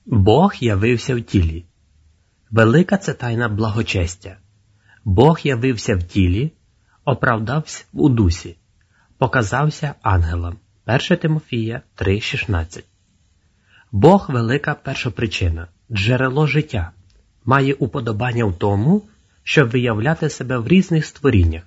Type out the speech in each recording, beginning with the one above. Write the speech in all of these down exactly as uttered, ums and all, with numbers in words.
Бог явився в тілі. Велика це тайна благочестя. Бог явився в тілі, оправдався у дусі, показався ангелам. перше Тимофія три шістнадцять. Бог – велика першопричина, джерело життя, має уподобання в тому, щоб виявляти себе в різних створіннях.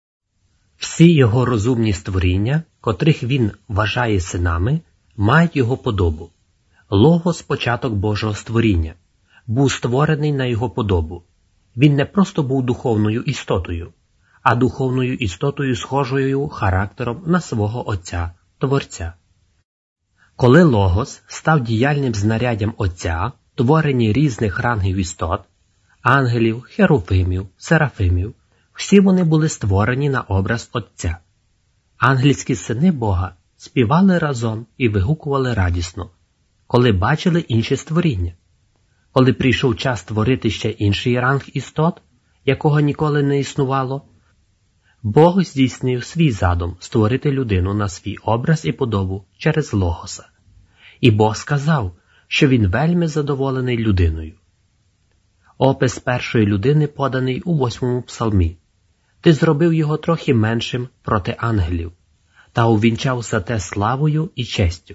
Всі його розумні створіння, котрих він вважає синами, мають його подобу. Логос – початок Божого створіння, був створений на його подобу. Він не просто був духовною істотою, а духовною істотою, схожою характером на свого Отця, Творця. Коли Логос став діяльним знаряддям Отця, творені різних рангів істот, ангелів, херуфимів, серафимів, всі вони були створені на образ Отця. Ангельські сини Бога співали разом і вигукували радісно, коли бачили інші створіння. Коли прийшов час створити ще інший ранг істот, якого ніколи не існувало, Бог здійснив свій задум створити людину на свій образ і подобу через Логоса. І Бог сказав, що він вельми задоволений людиною. Опис першої людини поданий у восьмому псалмі. Ти зробив його трохи меншим проти ангелів, та увінчав за те славою і честю.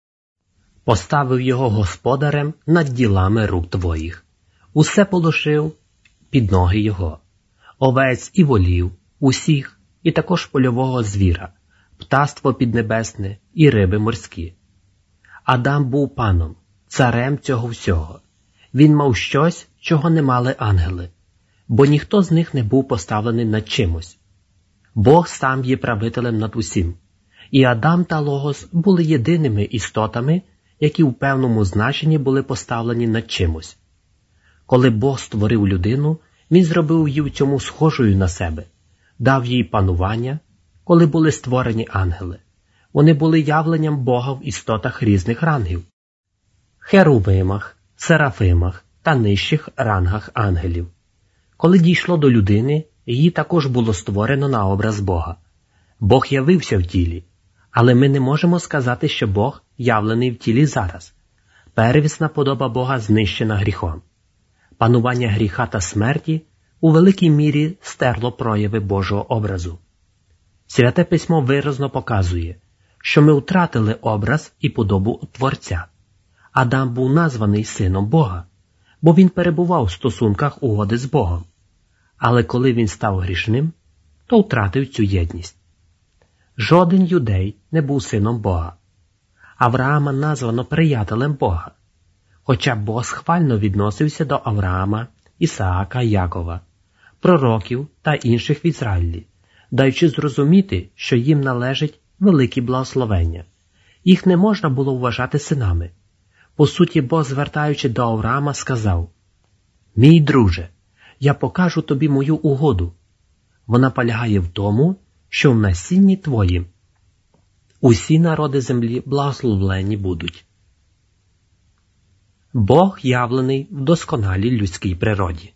Поставив його господарем над ділами рук твоїх. Усе положив під ноги його. Овець і волів, усіх, і також польового звіра, птаство піднебесне і риби морські. Адам був паном, царем цього всього. Він мав щось, чого не мали ангели, бо ніхто з них не був поставлений над чимось. Бог сам є правителем над усім. І Адам та Логос були єдиними істотами, які в певному значенні були поставлені над чимось. Коли Бог створив людину, він зробив її в цьому схожою на себе, дав їй панування, коли були створені ангели. Вони були явленням Бога в істотах різних рангів – херувимах, серафимах та нижчих рангах ангелів. Коли дійшло до людини, її також було створено на образ Бога. Бог явився в тілі, але ми не можемо сказати, що Бог явлений в тілі зараз. Первісна подоба Бога знищена гріхом. Панування гріха та смерті у великій мірі стерло прояви Божого образу. Святе Письмо виразно показує, що ми втратили образ і подобу Творця. Адам був названий сином Бога, бо він перебував в стосунках угоди з Богом. Але коли він став грішним, то втратив цю єдність. Жоден юдей не був сином Бога. Авраама названо приятелем Бога, хоча Бог схвально відносився до Авраама, Ісаака, Якова, пророків та інших в Ізраїлі, даючи зрозуміти, що їм належить великі благословення. Їх не можна було вважати синами. По суті, Бог, звертаючи до Авраама, сказав: «Мій друже, я покажу тобі мою угоду. Вона полягає в тому, що в насінні твоїм усі народи землі благословлені будуть». Бог явлений в досконалій людській природі.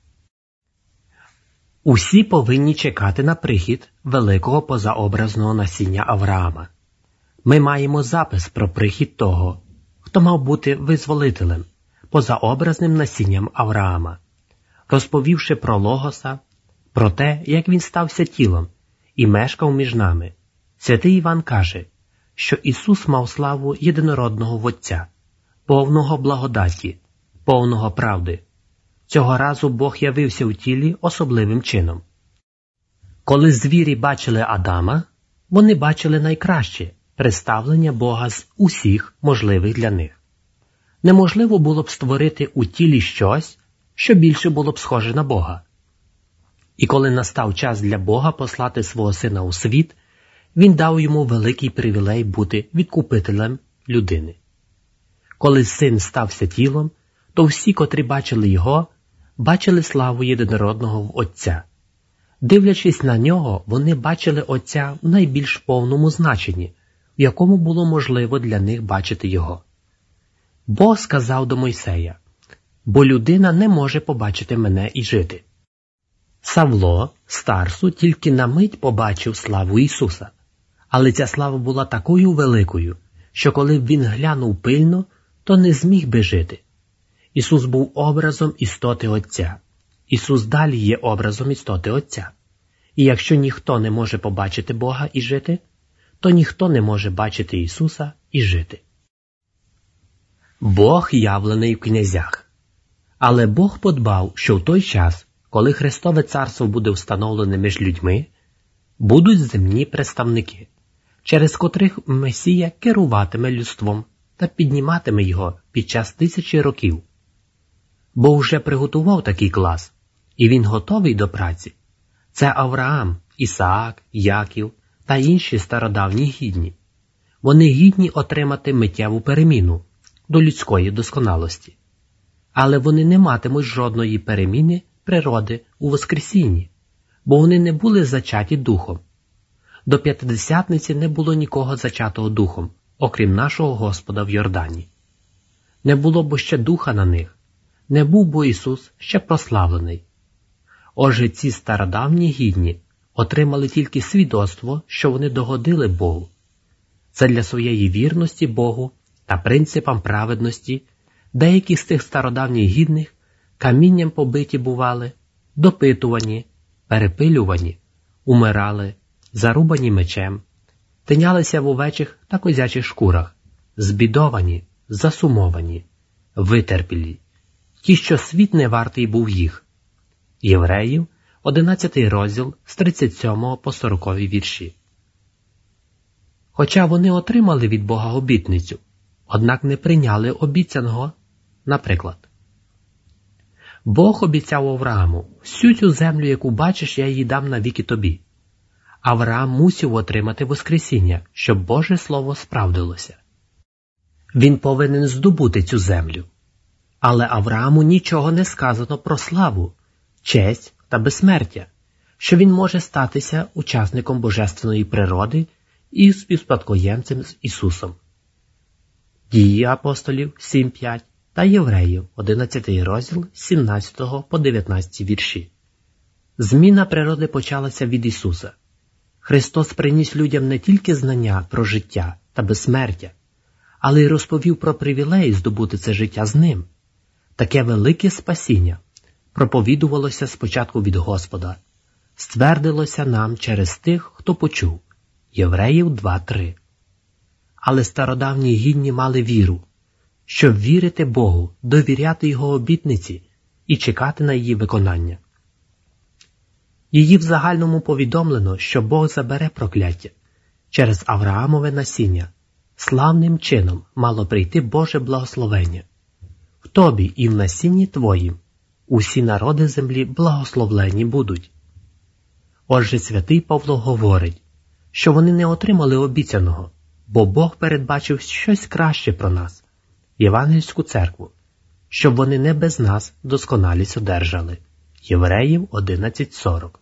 Усі повинні чекати на прихід великого позаобразного насіння Авраама. Ми маємо запис про прихід того, хто мав бути визволителем, позаобразним насінням Авраама, розповівши про Логоса, про те, як він стався тілом і мешкав між нами. Святий Іван каже, що Ісус мав славу єдинородного в Отця, повного благодаті, повного правди. Цього разу Бог явився в тілі особливим чином. Коли звірі бачили Адама, вони бачили найкраще представлення Бога з усіх можливих для них. Неможливо було б створити у тілі щось, що більше було б схоже на Бога. І коли настав час для Бога послати свого Сина у світ, Він дав йому великий привілей бути відкупителем людини. Коли Син стався тілом, то всі, котрі бачили Його, бачили славу єдинородного в Отця. Дивлячись на Нього, вони бачили Отця в найбільш повному значенні, в якому було можливо для них бачити Його. Бог сказав до Мойсея: «Бо людина не може побачити мене і жити». Савло, старсу, тільки на мить побачив славу Ісуса. Але ця слава була такою великою, що коли б він глянув пильно, то не зміг би жити. Ісус був образом істоти Отця. Ісус далі є образом істоти Отця. І якщо ніхто не може побачити Бога і жити, то ніхто не може бачити Ісуса і жити. Бог явлений в князях. Але Бог подбав, що в той час, коли Христове царство буде встановлене між людьми, будуть земні представники, через котрих Месія керуватиме людством та підніматиме його під час тисячі років. Бог вже приготував такий клас, і він готовий до праці. Це Авраам, Ісаак, Яків та інші стародавні гідні. Вони гідні отримати миттєву переміну до людської досконалості. Але вони не матимуть жодної переміни природи у Воскресінні, бо вони не були зачаті духом. До П'ятидесятниці не було нікого зачатого духом, окрім нашого Господа в Йордані. Не було бо ще духа на них, не був бо Ісус ще прославлений. Отже, ці стародавні гідні отримали тільки свідоцтво, що вони догодили Богу. Це для своєї вірності Богу та принципам праведності деякі з тих стародавніх гідних камінням побиті бували, допитувані, перепилювані, умирали, зарубані мечем, тинялися в овечих та козячих шкурах, збідовані, засумовані, витерпілі, ті, що світ не вартий був їх. Євреїв, одинадцятий розділ, з тридцять сьомого по сороковий вірші. Хоча вони отримали від Бога обітницю, однак не прийняли обіцяного, наприклад. Бог обіцяв Аврааму: «Всю цю землю, яку бачиш, я її дам навіки тобі». Авраам мусив отримати Воскресіння, щоб Боже Слово справдилося. Він повинен здобути цю землю. Але Аврааму нічого не сказано про славу, честь та безсмертя, що він може статися учасником божественної природи і співспадкоємцем з Ісусом. Дії апостолів сім п'ять та Євреїв одинадцятий розділ з сімнадцятого по дев'ятнадцятий вірші. Зміна природи почалася від Ісуса. Христос приніс людям не тільки знання про життя та безсмертя, але й розповів про привілеї здобути це життя з Ним. Таке велике спасіння проповідувалося спочатку від Господа, ствердилося нам через тих, хто почув. Євреїв два три. Але стародавні гідні мали віру, щоб вірити Богу, довіряти Його обітниці і чекати на її виконання. Її в загальному повідомлено, що Бог забере прокляття. Через Авраамове насіння славним чином мало прийти Боже благословення. В тобі і в насінні твоїм усі народи землі благословлені будуть. Отже, святий Павло говорить, що вони не отримали обіцяного, бо Бог передбачив щось краще про нас, Євангельську церкву, щоб вони не без нас досконалість одержали. Євреїв одинадцять сорок.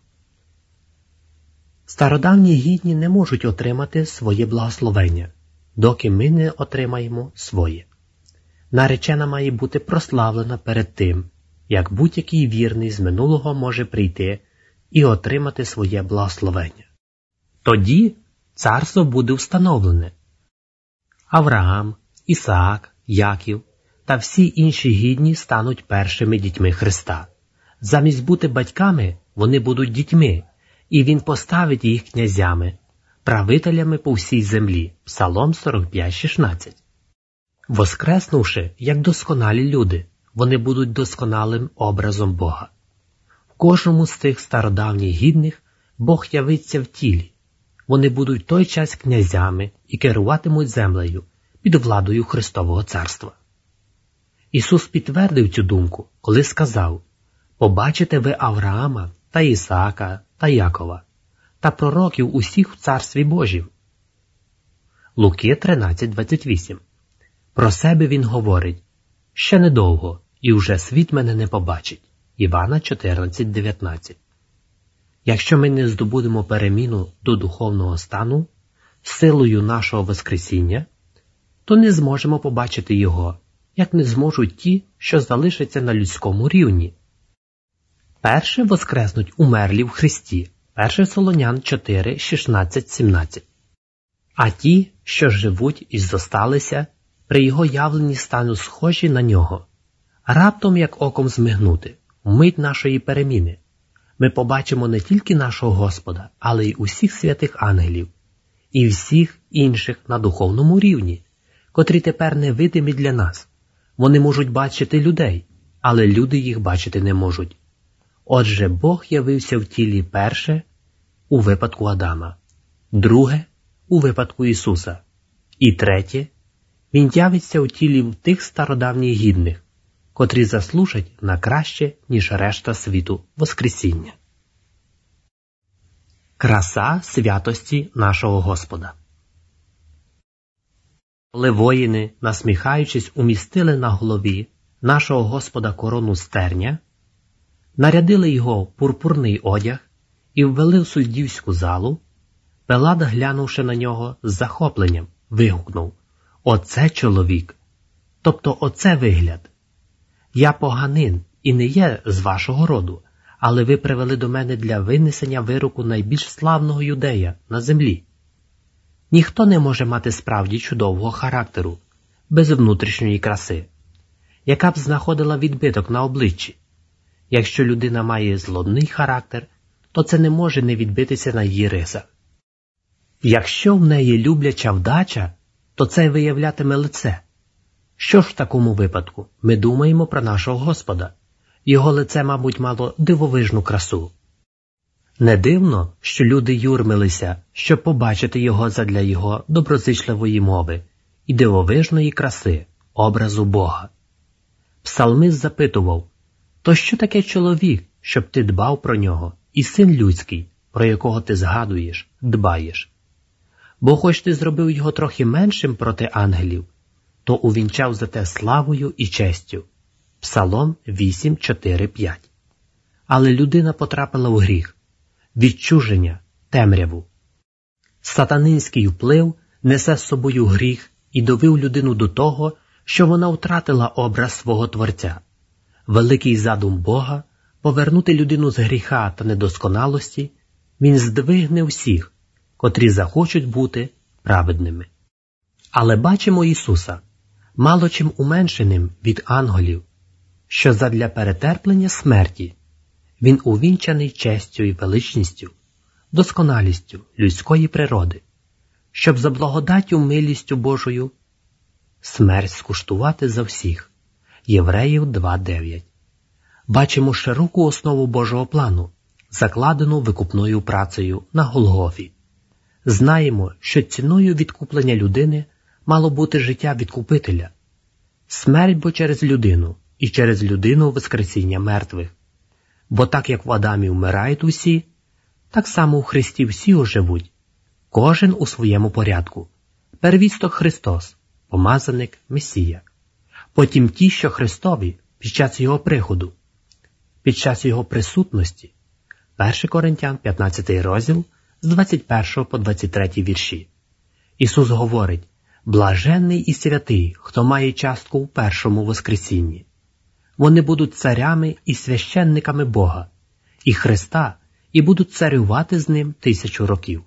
Стародавні гідні не можуть отримати своє благословення, доки ми не отримаємо своє. Наречена має бути прославлена перед тим, як будь-який вірний з минулого може прийти і отримати своє благословення. Тоді царство буде встановлене. Авраам, Ісаак, Яків та всі інші гідні стануть першими дітьми Христа. Замість бути батьками, вони будуть дітьми, і Він поставить їх князями, правителями по всій землі. Псалом сорок п'ять шістнадцять. Воскреснувши, як досконалі люди, вони будуть досконалим образом Бога. В кожному з цих стародавніх гідних Бог явиться в тілі. Вони будуть в той час князями і керуватимуть землею під владою Христового царства. Ісус підтвердив цю думку, коли сказав: «Побачите ви Авраама та Ісаака та Якова та пророків усіх в Царстві Божім». Луки тринадцять двадцять вісім. Про себе він говорить: «Ще недовго, і вже світ мене не побачить». Івана чотирнадцять дев'ятнадцять. Якщо ми не здобудемо переміну до духовного стану силою нашого Воскресіння, то не зможемо побачити Його, як не зможуть ті, що залишаться на людському рівні. Перше воскреснуть умерлі в Христі. перше Солонян чотири шістнадцять сімнадцять. А ті, що живуть і зосталися, при Його явленні стануть схожі на Нього, Раптом, як оком змигнути, вмить нашої переміни, ми побачимо не тільки нашого Господа, але й усіх святих ангелів, і всіх інших на духовному рівні, котрі тепер невидимі для нас. Вони можуть бачити людей, але люди їх бачити не можуть. Отже, Бог явився в тілі перше у випадку Адама, друге у випадку Ісуса, і третє Він явиться у тілі в тих стародавніх гідних, котрі заслужать на краще, ніж решта світу Воскресіння. Краса святості нашого Господа. Коли воїни, насміхаючись, умістили на голові нашого Господа корону з терня, нарядили його в пурпурний одяг і ввели в суддівську залу, Пилат, глянувши на нього з захопленням, вигукнув: «Оце чоловік! Тобто оце вигляд! Я поганин і не є з вашого роду, але ви привели до мене для винесення вироку найбільш славного юдея на землі. Ніхто не може мати справді чудового характеру, без внутрішньої краси, яка б знаходила відбиток на обличчі. Якщо людина має злобний характер, то це не може не відбитися на її рисах. Якщо в неї любляча вдача, то це виявлятиме лице. Що ж в такому випадку? Ми думаємо про нашого Господа. Його лице, мабуть, мало дивовижну красу. Не дивно, що люди юрмилися, щоб побачити його задля його доброзичливої мови і дивовижної краси, образу Бога. Псалмист запитував: «То що таке чоловік, щоб ти дбав про нього, і син людський, про якого ти згадуєш, дбаєш? Бо хоч ти зробив його трохи меншим проти ангелів, то увінчав за те славою і честю». Псалом вісім, чотири, п'ять. Але людина потрапила в гріх, відчуження, темряву. Сатанинський вплив несе з собою гріх і довів людину до того, що вона втратила образ свого Творця. Великий задум Бога – повернути людину з гріха та недосконалості, він здвигне всіх, котрі захочуть бути праведними. Але бачимо Ісуса, мало чим уменшеним від ангелів, що задля перетерплення смерті він увінчаний честю і величністю, досконалістю людської природи, щоб за благодаттю милістю Божою смерть скуштувати за всіх. Євреїв два, дев'ять. Бачимо широку основу Божого плану, закладену викупною працею на Голгофі. Знаємо, що ціною відкуплення людини мало бути життя відкупителя. Смерть бо через людину, і через людину воскресіння мертвих. Бо так як в Адамі вмирають усі, так само у Христі всі оживуть, кожен у своєму порядку. Первісток Христос, помазаник Месія. Потім ті, що Христові під час Його приходу, під час Його присутності. перше Коринтян, п'ятнадцятий розділ, з двадцять першого по двадцять третій вірші. Ісус говорить: «Блаженний і святий, хто має частку у першому воскресінні». Вони будуть царями і священниками Бога, і Христа, і будуть царювати з Ним тисячу років.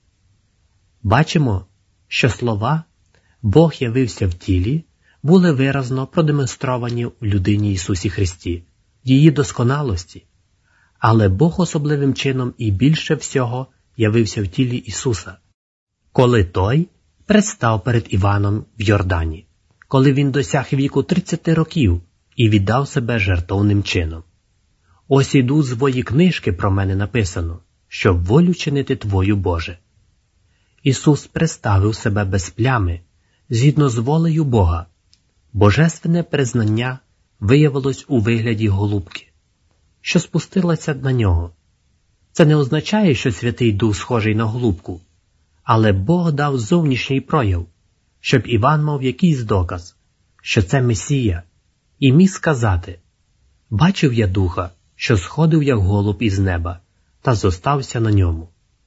Бачимо, що слова «Бог явився в тілі» були виразно продемонстровані в людині Ісусі Христі, її досконалості. Але Бог особливим чином і більше всього явився в тілі Ісуса, коли Той представ перед Іваном в Йордані, коли він досяг віку тридцяти років і віддав себе жертовним чином. Ось іду з твої книжки про мене написано, щоб волю чинити Твою, Боже. Ісус представив себе без плями, згідно з волею Бога. Божественне признання виявилось у вигляді голубки, що спустилася на нього. Це не означає, що Святий Дух схожий на голубку, але Бог дав зовнішній прояв, щоб Іван мав якийсь доказ, що це Месія, і міг сказати: «Бачив я Духа, що сходив як голуб із неба, та зостався на ньому».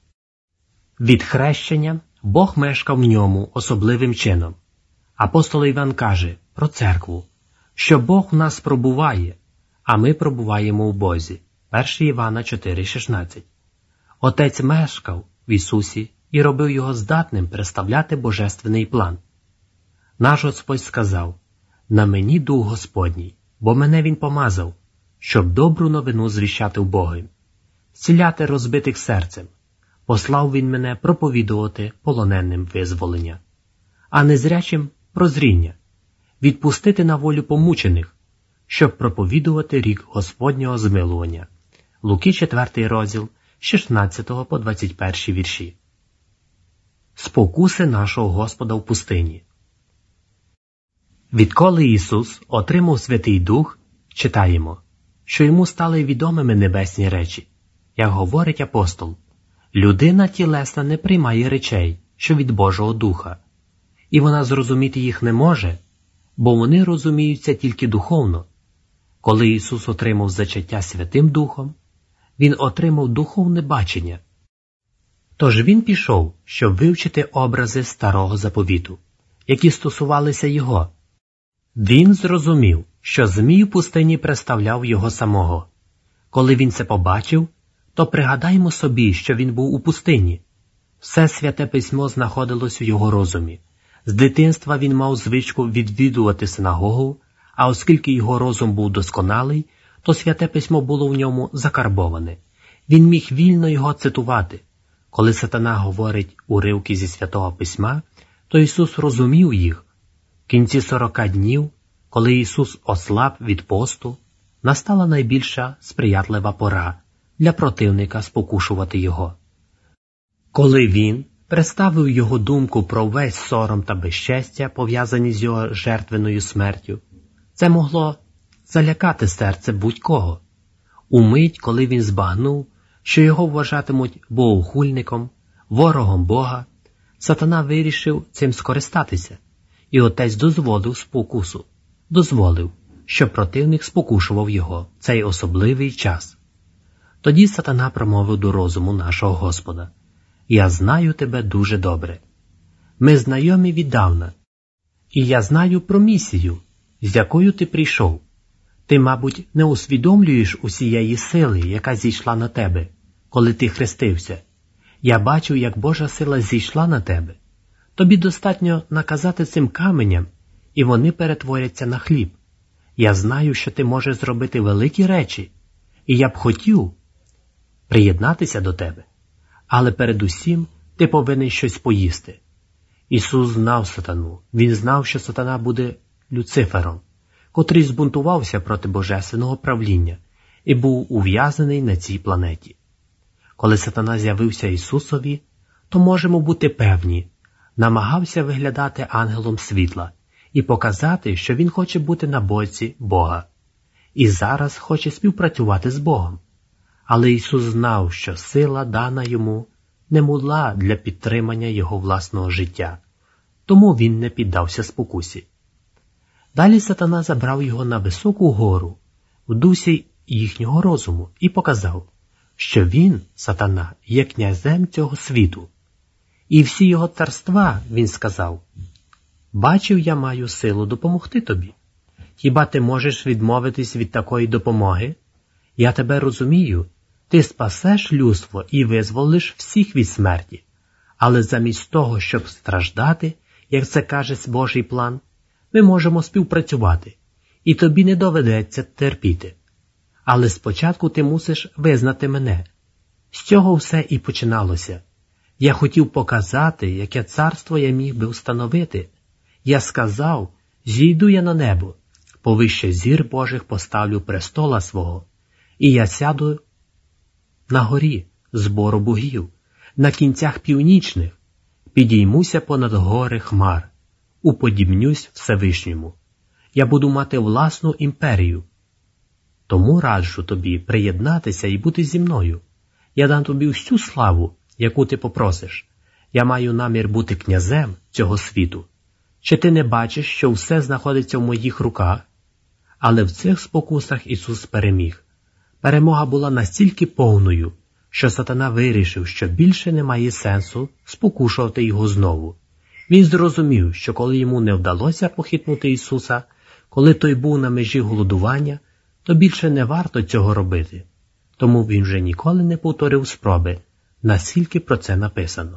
Від хрещення Бог мешкав в ньому особливим чином. Апостол Іван каже про церкву, що Бог в нас пробуває, а ми пробуваємо в Бозі. перше Івана чотири, шістнадцять. Отець мешкав в Ісусі і робив його здатним представляти божественний план. Наш Господь сказав: «На мені Дух Господній, бо мене він помазав, щоб добру новину звіщати убогим, зціляти розбитих серцем. Послав він мене проповідувати полоненим визволення, а незрячим прозріння, відпустити на волю помучених, щоб проповідувати рік Господнього змилування. Луки четвертий розділ, з шістнадцятого по двадцять перший вірші. Спокуси нашого Господа в пустині. Відколи Ісус отримав Святий Дух, читаємо, що йому стали відомими небесні речі. Як говорить апостол, людина тілесна не приймає речей, що від Божого Духа, і вона зрозуміти їх не може, бо вони розуміються тільки духовно. Коли Ісус отримав зачаття Святим Духом, Він отримав духовне бачення. Тож Він пішов, щоб вивчити образи Старого Заповіту, які стосувалися Його. Він зрозумів, що Змій в пустині представляв Його самого. Коли він це побачив, то пригадаймо собі, що він був у пустині. Все Святе Письмо знаходилось у його розумі. З дитинства він мав звичку відвідувати синагогу, а оскільки його розум був досконалий, то Святе Письмо було в ньому закарбоване. Він міг вільно його цитувати. Коли сатана говорить уривки зі Святого Письма, то Ісус розумів їх. В кінці сорока днів, коли Ісус ослаб від посту, настала найбільша сприятлива пора для противника спокушувати Його. Коли Він представив Його думку про весь сором та безчестя, пов'язані з Його жертвеною смертю, це могло залякати серце будь-кого. Умить, коли він збагнув, що його вважатимуть богохульником, ворогом Бога, сатана вирішив цим скористатися, і Отець дозволив спокусу, дозволив, щоб противник спокушував його в цей особливий час. Тоді сатана промовив до розуму нашого Господа: «Я знаю тебе дуже добре. Ми знайомі віддавна, і я знаю про місію, з якою ти прийшов. Ти, мабуть, не усвідомлюєш усієї сили, яка зійшла на тебе, коли ти хрестився. Я бачу, як Божа сила зійшла на тебе. Тобі достатньо наказати цим каменям, і вони перетворяться на хліб. Я знаю, що ти можеш зробити великі речі, і я б хотів приєднатися до тебе. Але передусім ти повинен щось поїсти». Ісус знав сатану. Він знав, що сатана буде Люцифером, котрий збунтувався проти божественного правління і був ув'язнений на цій планеті. Коли сатана з'явився Ісусові, то можемо бути певні, намагався виглядати ангелом світла і показати, що він хоче бути на боці Бога. І зараз хоче співпрацювати з Богом. Але Ісус знав, що сила, дана йому, не була для підтримання його власного життя, тому він не піддався спокусі. Далі сатана забрав його на високу гору, в дусі їхнього розуму, і показав, що він, сатана, є князем цього світу. І всі його царства, він сказав: «Бачив, я маю силу допомогти тобі. Хіба ти можеш відмовитись від такої допомоги? Я тебе розумію, ти спасеш людство і визволиш всіх від смерті. Але замість того, щоб страждати, як це каже Божий план, ми можемо співпрацювати, і тобі не доведеться терпіти. Але спочатку ти мусиш визнати мене». З цього все і починалося. Я хотів показати, яке царство я міг би встановити. Я сказав: «Зійду я на небо, повище зір Божих поставлю престола свого, і я сяду на горі збору богів, на кінцях північних, підіймуся понад гори хмар, уподібнюсь Всевишньому. Я буду мати власну імперію. Тому раджу тобі приєднатися і бути зі мною. Я дам тобі всю славу, яку ти попросиш. Я маю намір бути князем цього світу. Чи ти не бачиш, що все знаходиться в моїх руках?» Але в цих спокусах Ісус переміг. Перемога була настільки повною, що сатана вирішив, що більше немає сенсу спокушувати його знову. Він зрозумів, що коли йому не вдалося похитнути Ісуса, коли той був на межі голодування, то більше не варто цього робити. Тому він вже ніколи не повторив спроби, наскільки про це написано.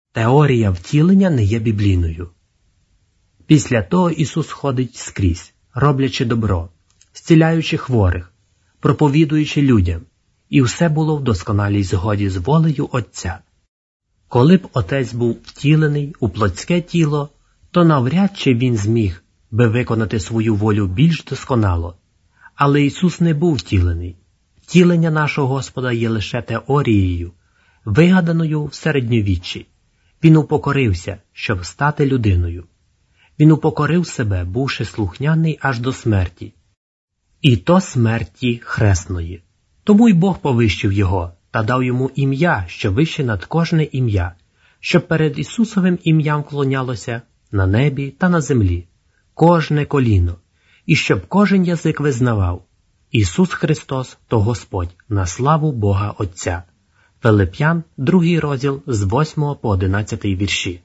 Теорія втілення не є біблійною. Після того Ісус ходить скрізь, роблячи добро, зціляючи хворих, проповідуючи людям, і все було в досконалій згоді з волею Отця. Коли б Отець був втілений у плотське тіло, то навряд чи він зміг би виконати свою волю більш досконало. Але Ісус не був втілений. Втілення нашого Господа є лише теорією, вигаданою в середньовіччі. Він упокорився, щоб стати людиною. Він упокорив себе, бувши слухняний аж до смерті. І то смерті хресної. Тому й Бог повищив його та дав йому ім'я, що вище над кожне ім'я, щоб перед Ісусовим ім'ям вклонялося на небі та на землі, кожне коліно, і щоб кожен язик визнавав: Ісус Христос – то Господь, на славу Бога Отця. Филип'ян, другий розділ, з восьмого по одинадцятий вірші.